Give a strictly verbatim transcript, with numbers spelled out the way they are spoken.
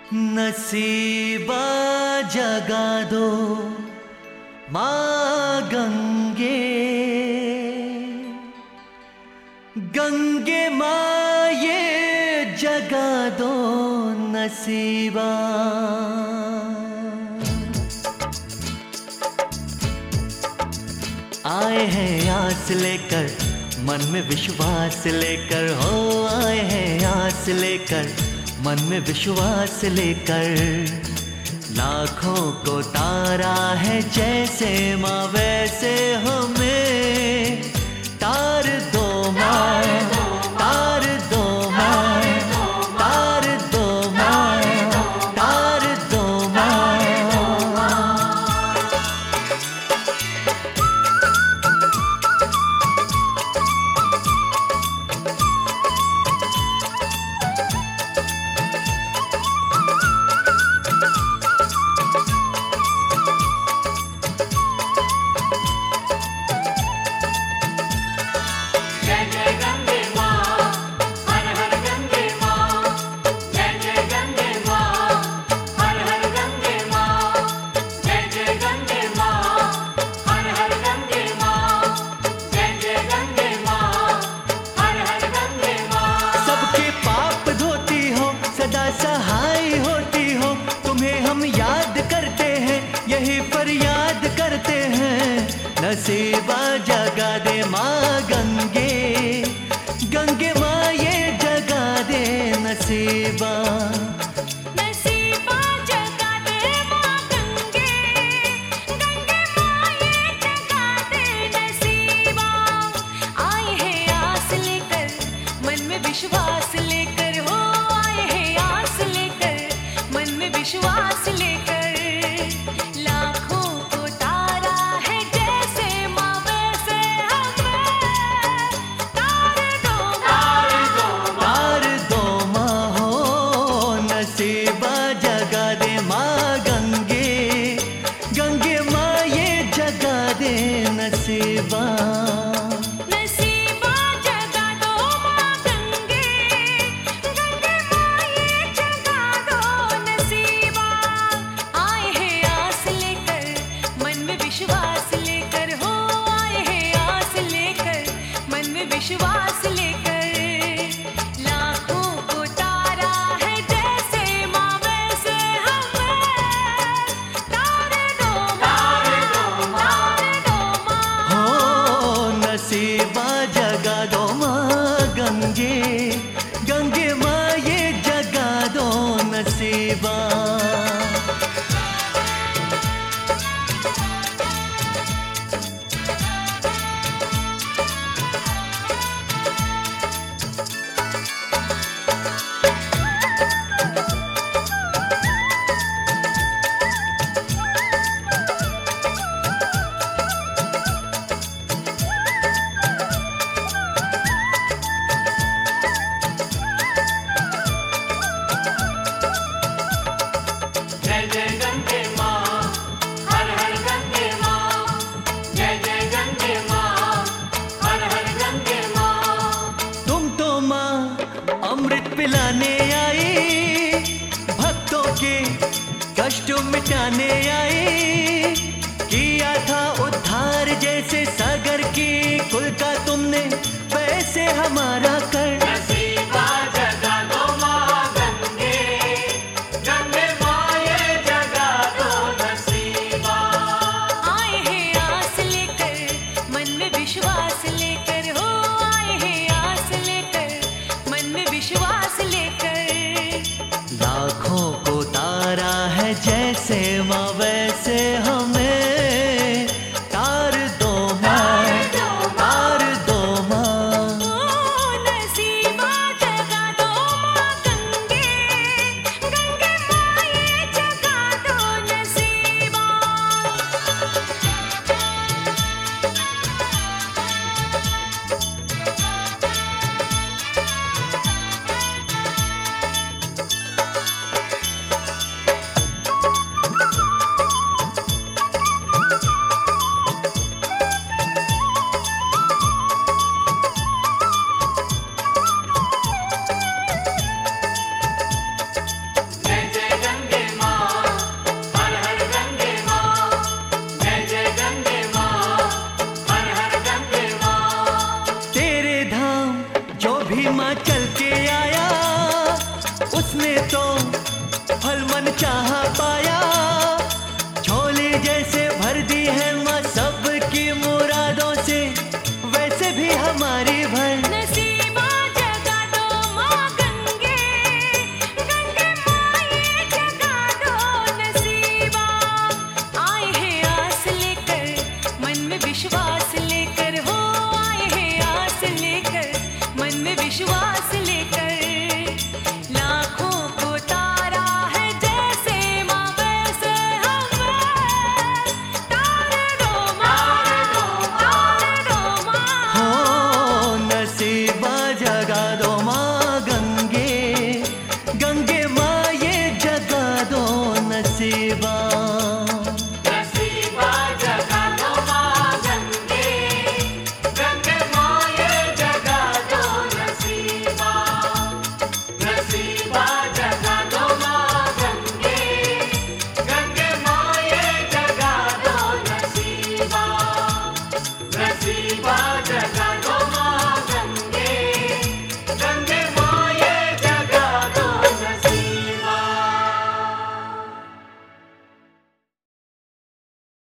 नसीबा जगा दो माँ गंगे, गंगे माँ ये जगा दो नसीबा। आए हैं आस लेकर, मन में विश्वास लेकर, हो आए हैं आस लेकर, मन में विश्वास लेकर। लाखों को तारा है जैसे माँ, वैसे हमें तार दो माँ, तार दो माँ, तार दो माँ, तार दो माँ। सहाय होती हो, तुम्हें हम याद करते हैं, यही फरियाद करते हैं। नसीबा जगा दे माँ गंगे, गंगे माँ ये जगा दे नसीबा। नसीबा जगा दे माँ गंगे, गंगे माँ ये जगा दे नसीबा। आए हैं आस लेकर, मन में विश्वास लेकर, हो विश्वास लेकर। लाखों को तारा है जैसे माँ, वैसे हमें तार दो माँ, तार दो माँ हो। नसीबा जगा दे माँ गंगे, गंगे माँ ये जगा दे नसीबा। विश्वास लेकर। लाखों को तारा है जैसे माँ, वैसे हमें तार दो माँ, तार दो माँ। हो नसीबा जगा दो माँ गंगे, गंगे माँ ये जगा दो नसीबा। अमृत पिलाने आई, भक्तों के कष्ट मिटाने आई। किया था उद्धार जैसे सागर की कुल का तुमने, वैसे हमारा कर। नसीबा जगा दो माँ गंगे, गंगे माँ ये जगा दो नसीबा। आए हैं आस लेकर, मन में विश्वास लेकर, हो आए हैं आस लेकर, मन में विश्वास लेकर। लाखों को तारा है जैसे माँ, वैसे हमें तार दो माँ, तार दो माँ। नसीबा जगा दो माँ गंगे, गंगे माँ ये जगा दो नसीबा। यहाँ चल के आया, उसने तो फल मन चाहा पाया। झोली जैसे भर दी है माँ सबकी मुरादों से, वैसे भी हमारी भर